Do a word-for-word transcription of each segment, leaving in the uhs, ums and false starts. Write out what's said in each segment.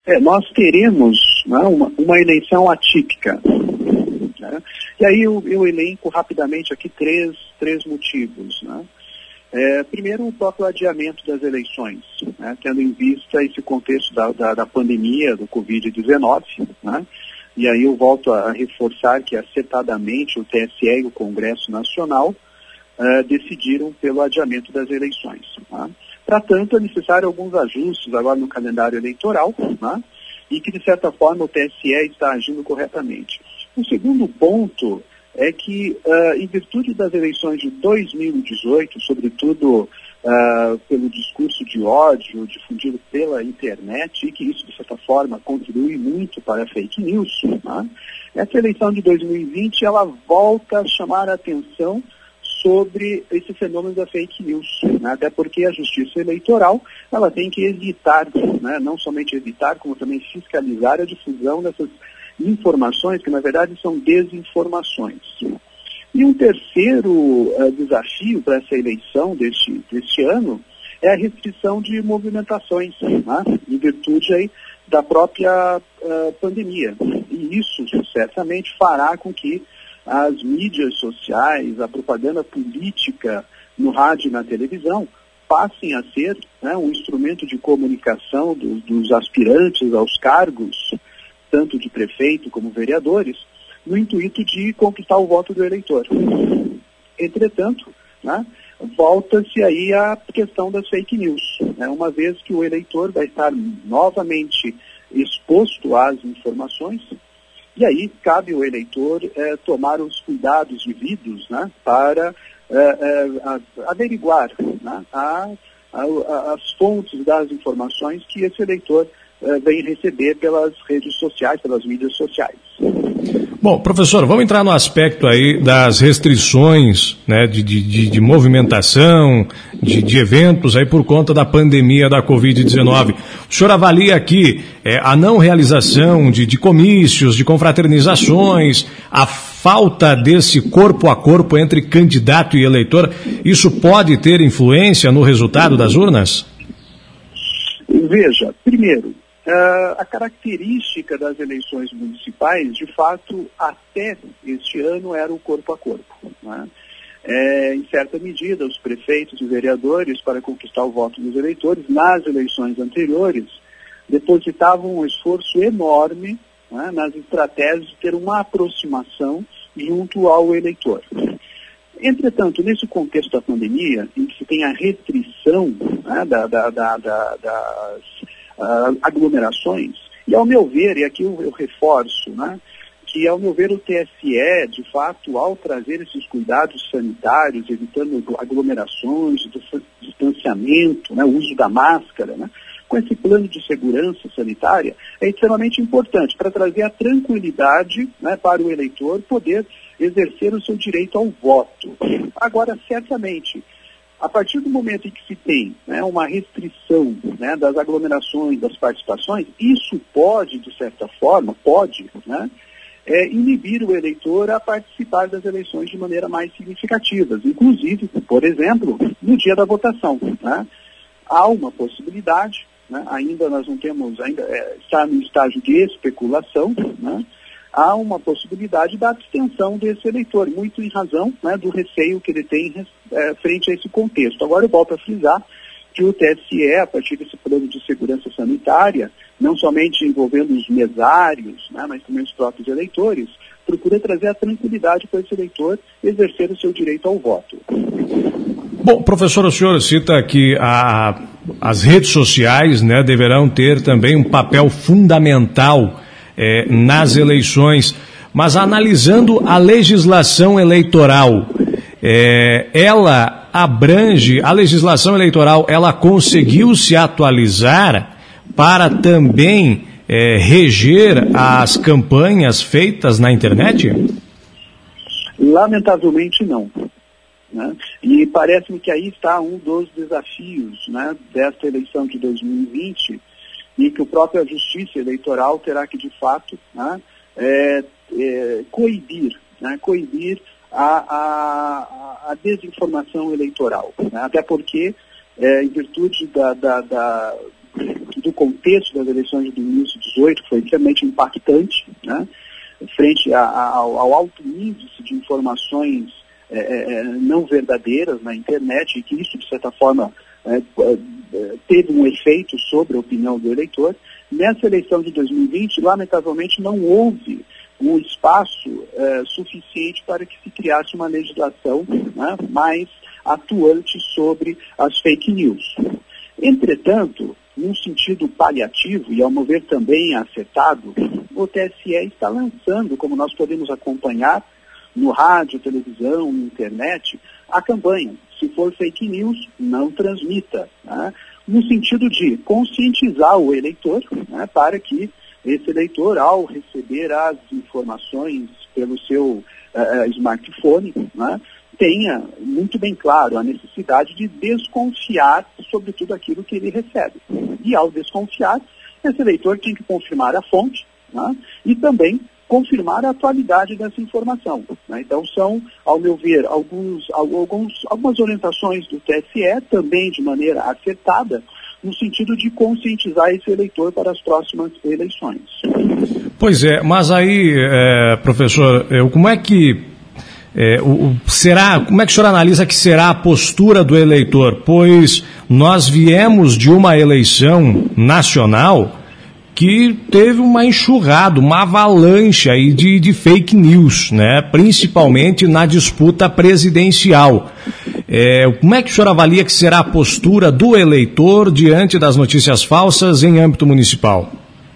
É, nós teremos, né, uma, uma eleição atípica. Né? E aí eu, eu elenco rapidamente aqui três, três motivos. Né? É, primeiro, o próprio adiamento das eleições, né, tendo em vista esse contexto da, da, da pandemia do covid dezenove, né, e aí eu volto a, a reforçar que acertadamente o T S E e o Congresso Nacional uh, decidiram pelo adiamento das eleições. Né. Para tanto, é necessário alguns ajustes agora no calendário eleitoral, né, e que, de certa forma, o T S E está agindo corretamente. O segundo ponto é que, uh, em virtude das eleições de dois mil e dezoito, sobretudo uh, pelo discurso de ódio difundido pela internet, e que isso, de certa forma, contribui muito para a fake news, né? Essa eleição de dois mil e vinte, ela volta a chamar a atenção sobre esse fenômeno da fake news, né? Até porque a justiça eleitoral, ela tem que evitar, né? Não somente evitar, como também fiscalizar a difusão dessas informações que, na verdade, são desinformações. E um terceiro uh, desafio para essa eleição deste, deste ano é a restrição de movimentações, né, em virtude aí da própria uh, pandemia. E isso, certamente, fará com que as mídias sociais, a propaganda política no rádio e na televisão passem a ser, né, um instrumento de comunicação dos, dos aspirantes aos cargos, tanto de prefeito como vereadores, no intuito de conquistar o voto do eleitor. Entretanto, né, volta-se aí a questão das fake news, né, uma vez que o eleitor vai estar novamente exposto às informações, e aí cabe ao eleitor eh, tomar os cuidados devidos, né, para eh, eh, averiguar, né, a, a, a, as fontes das informações que esse eleitor vem receber pelas redes sociais, pelas mídias sociais. Bom, professor, vamos entrar no aspecto aí das restrições, né, de, de, de movimentação, de, de eventos aí por conta da pandemia da covid dezenove. O senhor avalia aqui é, a não realização de, de comícios, de confraternizações, a falta desse corpo a corpo entre candidato e eleitor, isso pode ter influência no resultado das urnas? Veja, primeiro, Uh, a característica das eleições municipais, de fato, até este ano era o corpo a corpo, né? É, em certa medida, os prefeitos e vereadores, para conquistar o voto dos eleitores, nas eleições anteriores, depositavam um esforço enorme, né, nas estratégias de ter uma aproximação junto ao eleitor. Entretanto, nesse contexto da pandemia, em que se tem a restrição, né, da, da, da, da, das Uh, aglomerações, e ao meu ver, e aqui eu, eu reforço, né, que ao meu ver o T S E, de fato, ao trazer esses cuidados sanitários, evitando aglomerações, distanciamento, né, o uso da máscara, né, com esse plano de segurança sanitária, é extremamente importante para trazer a tranquilidade, né, para o eleitor poder exercer o seu direito ao voto. Agora, certamente, a partir do momento em que se tem, né, uma restrição, né, das aglomerações, das participações, isso pode, de certa forma, pode, né, é, inibir o eleitor a participar das eleições de maneira mais significativa. Inclusive, por exemplo, no dia da votação, né, há uma possibilidade, né, ainda nós não temos, ainda é, está no estágio de especulação, né, há uma possibilidade da abstenção desse eleitor, muito em razão, né, do receio que ele tem é, frente a esse contexto. Agora eu volto a frisar que o T S E, a partir desse plano de segurança sanitária, não somente envolvendo os mesários, né, mas também os próprios eleitores, procura trazer a tranquilidade para esse eleitor exercer o seu direito ao voto. Bom, professor, o senhor cita que a, as redes sociais, né, deverão ter também um papel fundamental É, nas eleições, mas analisando a legislação eleitoral, é, ela abrange, a legislação eleitoral, ela conseguiu se atualizar para também é, reger as campanhas feitas na internet? Lamentavelmente não. Né? E parece-me que aí está um dos desafios, né, desta eleição de dois mil e vinte, e que a própria Justiça Eleitoral terá que, de fato, né, é, é, coibir, né, coibir a, a, a desinformação eleitoral. Né? Até porque, é, em virtude da, da, da, do contexto das eleições do início de dezoito, que foi extremamente impactante, né, frente a, a, ao, ao alto índice de informações é, é, não verdadeiras na internet, e que isso, de certa forma, é, é, teve um efeito sobre a opinião do eleitor. Nessa eleição de dois mil e vinte, lamentavelmente, não houve um espaço é, suficiente para que se criasse uma legislação, né, mais atuante sobre as fake news. Entretanto, num sentido paliativo, e ao meu ver também acertado, o T S E está lançando, como nós podemos acompanhar no rádio, televisão, internet, a campanha "Se for fake news, não transmita", né, no sentido de conscientizar o eleitor, né, para que esse eleitor, ao receber as informações pelo seu uh, smartphone, né, tenha muito bem claro a necessidade de desconfiar sobre tudo aquilo que ele recebe. E ao desconfiar, esse eleitor tem que confirmar a fonte, né, e também confirmar a atualidade dessa informação, né. Então são, ao meu ver, alguns, alguns, algumas orientações do T S E, também de maneira acertada, no sentido de conscientizar esse eleitor para as próximas eleições. Pois é, mas aí, é, professor, como é que É, o, o, será, como é que o senhor analisa que será a postura do eleitor? Pois nós viemos de uma eleição nacional que teve uma enxurrada, uma avalanche aí de, de fake news, né? Principalmente na disputa presidencial. É, como é que o senhor avalia que será a postura do eleitor diante das notícias falsas em âmbito municipal?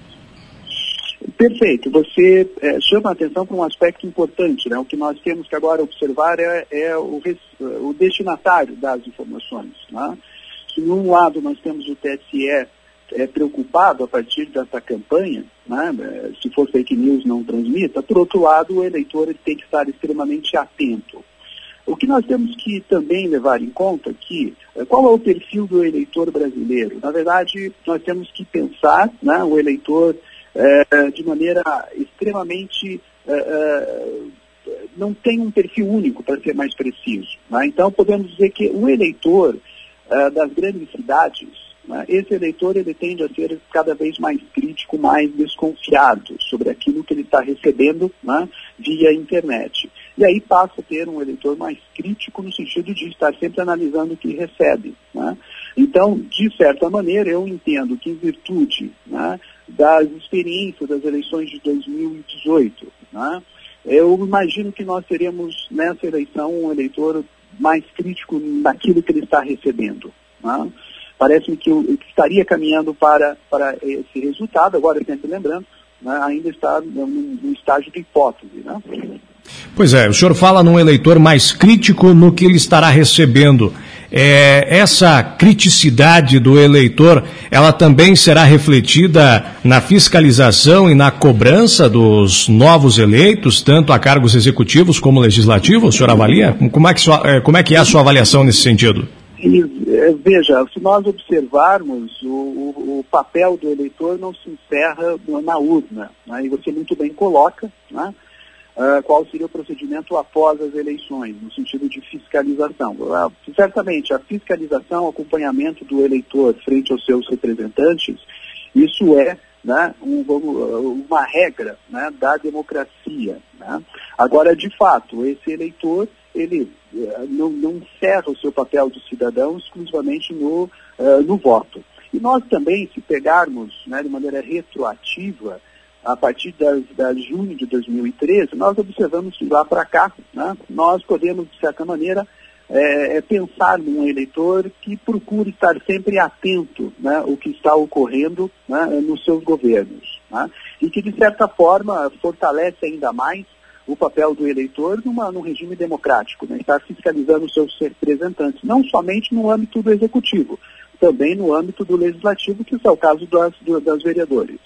Perfeito. Você é, chama a atenção para um aspecto importante, né? O que nós temos que agora observar é, é o, res, o destinatário das informações, né? Se, de um lado, nós temos o T S E é, preocupado a partir dessa campanha, né? Se for fake news, não transmita. Por outro lado, o eleitor ele tem que estar extremamente atento. O que nós temos que também levar em conta aqui, qual é o perfil do eleitor brasileiro? Na verdade, nós temos que pensar, né, o eleitor É, de maneira extremamente, é, é, não tem um perfil único, para ser mais preciso, né? Então podemos dizer que o eleitor é, das grandes cidades, né, esse eleitor ele tende a ser cada vez mais crítico, mais desconfiado sobre aquilo que ele está recebendo, né, via internet. E aí passa a ter um eleitor mais crítico no sentido de estar sempre analisando o que recebe, né? Então, de certa maneira, eu entendo que em virtude, né, das experiências das eleições de dois mil e dezoito, né, eu imagino que nós teremos nessa eleição um eleitor mais crítico naquilo que ele está recebendo, né? Parece-me que, eu, que estaria caminhando para, para esse resultado, agora sempre lembrando, né, ainda está no, no estágio de hipótese, né? Pois é, o senhor fala num eleitor mais crítico no que ele estará recebendo. É, essa criticidade do eleitor, ela também será refletida na fiscalização e na cobrança dos novos eleitos, tanto a cargos executivos como legislativos? O senhor avalia? Como é que, sua, como é, que é a sua avaliação nesse sentido? E, veja, se nós observarmos, o, o, o papel do eleitor não se encerra na urna, né? E você muito bem coloca, né, uh, qual seria o procedimento após as eleições, no sentido de fiscalização. Uh, certamente, a fiscalização, o acompanhamento do eleitor frente aos seus representantes, isso é, né, um, uma regra, né, da democracia, né? Agora, de fato, esse eleitor, ele Não, não encerra o seu papel de cidadão exclusivamente no, uh, no voto. E nós também, se pegarmos, né, de maneira retroativa, a partir das, das junho de dois mil e treze, nós observamos que lá para cá, né, nós podemos, de certa maneira, é, é pensar num eleitor que procure estar sempre atento, né, ao que está ocorrendo, né, nos seus governos, né, e que, de certa forma, fortalece ainda mais o papel do eleitor numa, num regime democrático, né? Estar fiscalizando os seus representantes, não somente no âmbito do executivo, também no âmbito do legislativo, que é o caso das, das vereadores.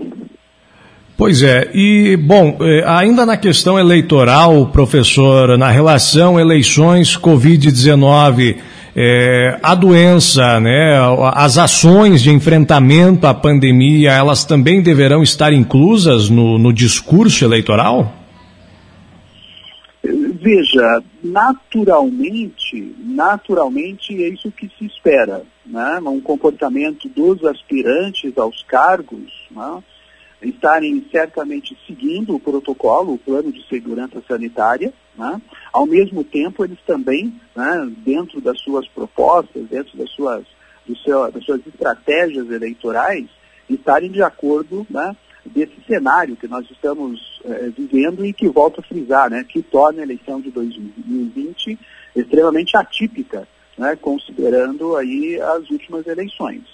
Pois é, e, bom, ainda na questão eleitoral, professor, na relação eleições covid dezenove, é, a doença, né, as ações de enfrentamento à pandemia, elas também deverão estar inclusas no, no discurso eleitoral? Veja, naturalmente, naturalmente é isso que se espera, né? Um comportamento dos aspirantes aos cargos, né? Estarem certamente seguindo o protocolo, o plano de segurança sanitária, né? Ao mesmo tempo eles também, né, dentro das suas propostas, dentro das suas, do seu, das suas estratégias eleitorais, estarem de acordo, né, desse cenário que nós estamos eh, vivendo e que, volto a frisar, né, que torna a eleição de dois mil e vinte extremamente atípica, né, considerando aí as últimas eleições.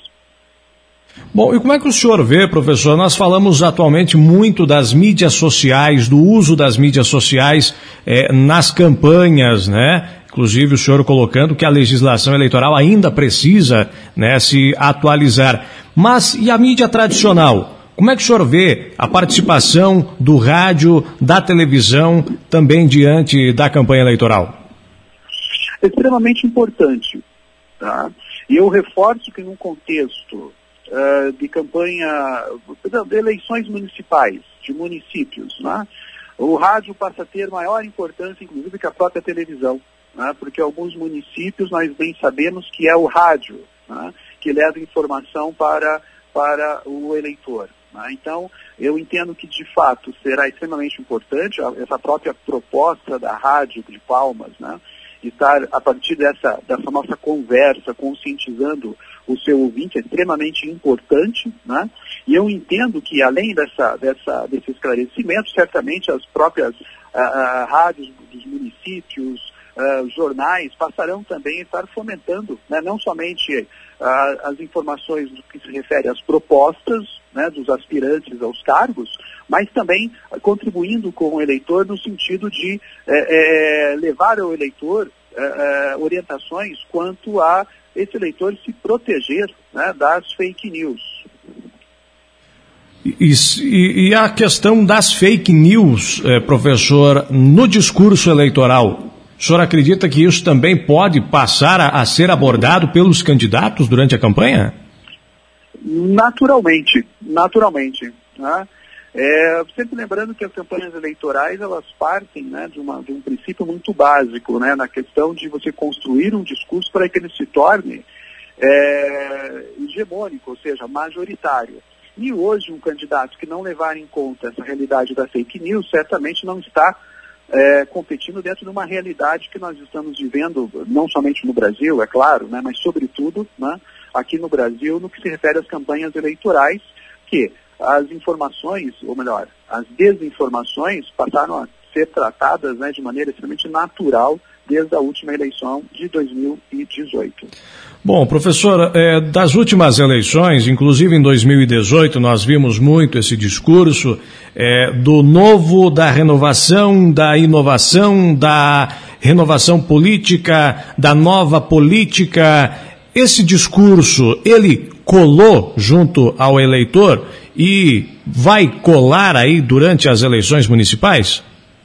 Bom, e como é que o senhor vê, professor? Nós falamos atualmente muito das mídias sociais, do uso das mídias sociais eh, nas campanhas, né? Inclusive o senhor colocando que a legislação eleitoral ainda precisa, né, se atualizar. Mas e a mídia tradicional? Como é que o senhor vê a participação do rádio, da televisão, também diante da campanha eleitoral? É extremamente importante, tá? E eu reforço que num contexto uh, de campanha, de eleições municipais, de municípios, né, o rádio passa a ter maior importância, inclusive, que a própria televisão, né, porque alguns municípios nós bem sabemos que é o rádio, né, que leva informação para, para o eleitor. Então, eu entendo que, de fato, será extremamente importante essa própria proposta da Rádio de Palmas, né, estar, a partir dessa, dessa nossa conversa, conscientizando o seu ouvinte, é extremamente importante, né, e eu entendo que, além dessa, dessa, desse esclarecimento, certamente as próprias uh, uh, rádios dos municípios, uh, jornais, passarão também a estar fomentando, né, não somente uh, as informações do que se refere às propostas, né, dos aspirantes aos cargos, mas também contribuindo com o eleitor no sentido de é, é, levar ao eleitor é, é, orientações quanto a esse eleitor se proteger, né, das fake news. E, e a questão das fake news, eh, professor, no discurso eleitoral, o senhor acredita que isso também pode passar a, a ser abordado pelos candidatos durante a campanha? Naturalmente, naturalmente, né? É, sempre lembrando que as campanhas eleitorais, elas partem, né, de, uma, de um princípio muito básico, né, na questão de você construir um discurso para que ele se torne é, hegemônico, ou seja, majoritário. E hoje um candidato que não levar em conta essa realidade da fake news, certamente não está é, competindo dentro de uma realidade que nós estamos vivendo, não somente no Brasil, é claro, né, mas sobretudo, né, aqui no Brasil, no que se refere às campanhas eleitorais, que as informações, ou melhor, as desinformações passaram a ser tratadas, né, de maneira extremamente natural desde a última eleição de dois mil e dezoito. Bom, professor, é, das últimas eleições, inclusive em dois mil e dezoito, nós vimos muito esse discurso é, do novo, da renovação, da inovação, da renovação política, da nova política. Esse discurso, ele colou junto ao eleitor e vai colar aí durante as eleições municipais?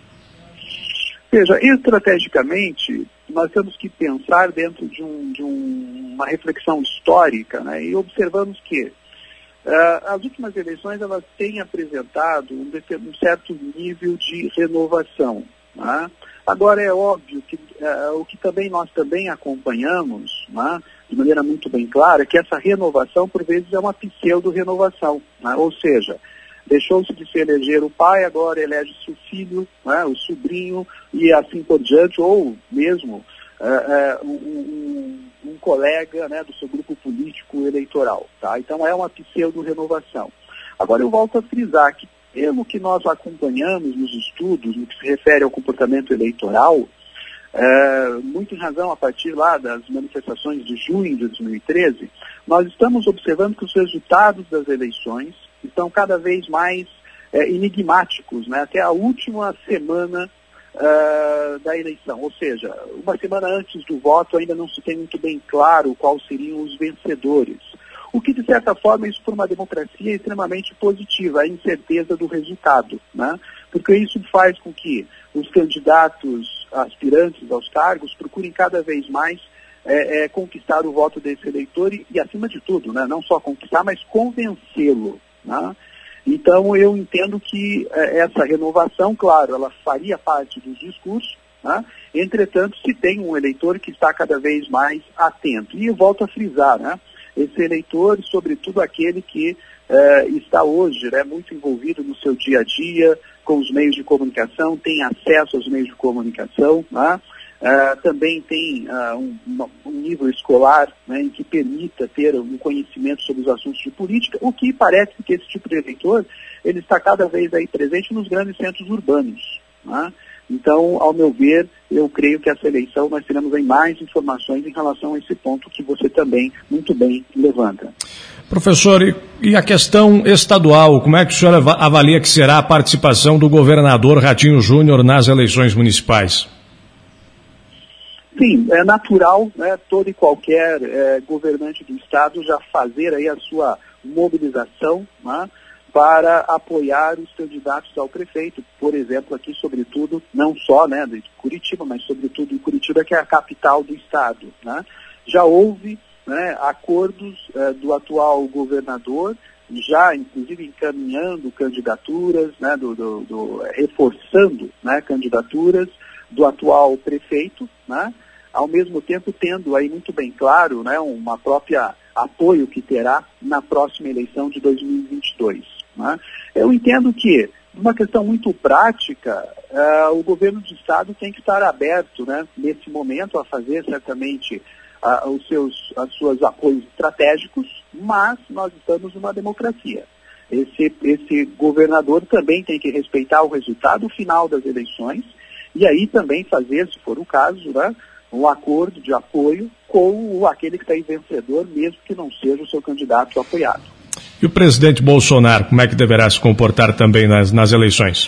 Veja, estrategicamente, nós temos que pensar dentro de, um, de um, uma reflexão histórica, né, e observamos que uh, as últimas eleições elas têm apresentado um, um certo nível de renovação, né? Agora é óbvio que uh, o que também nós também acompanhamos, né, de maneira muito bem clara, que essa renovação por vezes é uma pseudo-renovação, né? Ou seja, deixou-se de se eleger o pai, agora elege-se o filho, né, o sobrinho e assim por diante, ou mesmo uh, uh, um, um colega, né, do seu grupo político eleitoral. Tá? Então é uma pseudo-renovação. Agora eu volto a frisar que pelo que nós acompanhamos nos estudos, no que se refere ao comportamento eleitoral, é, muito em razão a partir lá das manifestações de junho de dois mil e treze, nós estamos observando que os resultados das eleições estão cada vez mais é, enigmáticos, né, até a última semana é, da eleição. Ou seja, uma semana antes do voto ainda não se tem muito bem claro quais seriam os vencedores. O que, de certa forma, isso para uma democracia é extremamente positiva, a incerteza do resultado, né? Porque isso faz com que os candidatos aspirantes aos cargos procurem cada vez mais é, é, conquistar o voto desse eleitor e, e, acima de tudo, né, não só conquistar, mas convencê-lo, né? Então, eu entendo que é, essa renovação, claro, ela faria parte dos discursos, Né? Entretanto, se tem um eleitor que está cada vez mais atento. E eu volto a frisar, né? Esse eleitor, sobretudo aquele que eh, está hoje, né, muito envolvido no seu dia a dia, com os meios de comunicação, tem acesso aos meios de comunicação, né? Uh, também tem uh, um, uma, um nível escolar, né, em que permita ter um conhecimento sobre os assuntos de política, o que parece que esse tipo de eleitor ele está cada vez aí presente nos grandes centros urbanos. Né? Então, ao meu ver, eu creio que essa eleição nós teremos aí mais informações em relação a esse ponto que você também muito bem levanta. Professor, e a questão estadual, como é que o senhor avalia que será a participação do governador Ratinho Júnior nas eleições municipais? Sim, é natural, né, todo e qualquer é, governante do Estado já fazer aí a sua mobilização, né, para apoiar os candidatos ao prefeito, por exemplo, aqui sobretudo, não só, né, de Curitiba, mas sobretudo em Curitiba, que é a capital do Estado. Né. Já houve, né, acordos é, do atual governador, já inclusive encaminhando candidaturas, né, do, do, do, reforçando, né, candidaturas do atual prefeito, né, ao mesmo tempo tendo aí muito bem claro, né, uma própria apoio que terá na próxima eleição de dois mil e vinte e dois. Né. Eu entendo que, numa questão muito prática, uh, o governo do Estado tem que estar aberto, né, nesse momento a fazer certamente uh, os seus as suas apoios estratégicos, mas nós estamos numa democracia. Esse, esse governador também tem que respeitar o resultado final das eleições, e aí também fazer, se for o caso, né, um acordo de apoio com aquele que está aí vencedor, mesmo que não seja o seu candidato apoiado. E o presidente Bolsonaro, como é que deverá se comportar também nas, nas eleições?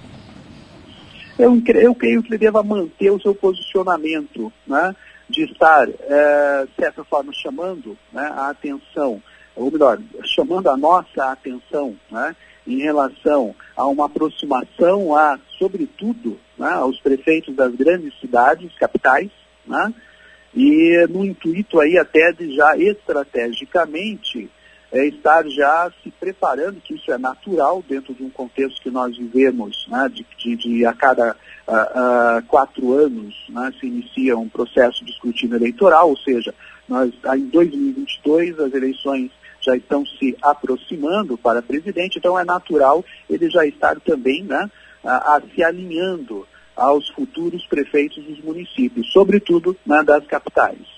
Eu, eu creio que ele deva manter o seu posicionamento, né, de estar, é, de certa forma, chamando, né, a atenção, ou melhor, chamando a nossa atenção, né, em relação a uma aproximação a, sobretudo, né, aos prefeitos das grandes cidades, capitais, né, e no intuito aí até de já estrategicamente é, estar já se preparando, que isso é natural dentro de um contexto que nós vivemos, né, de, de, de a cada uh, uh, quatro anos, né, se inicia um processo de escrutínio eleitoral, ou seja, nós em dois mil e vinte e dois as eleições já estão se aproximando para presidente, então é natural ele já estar também, né, a, a se alinhando aos futuros prefeitos dos municípios, sobretudo, né, das capitais.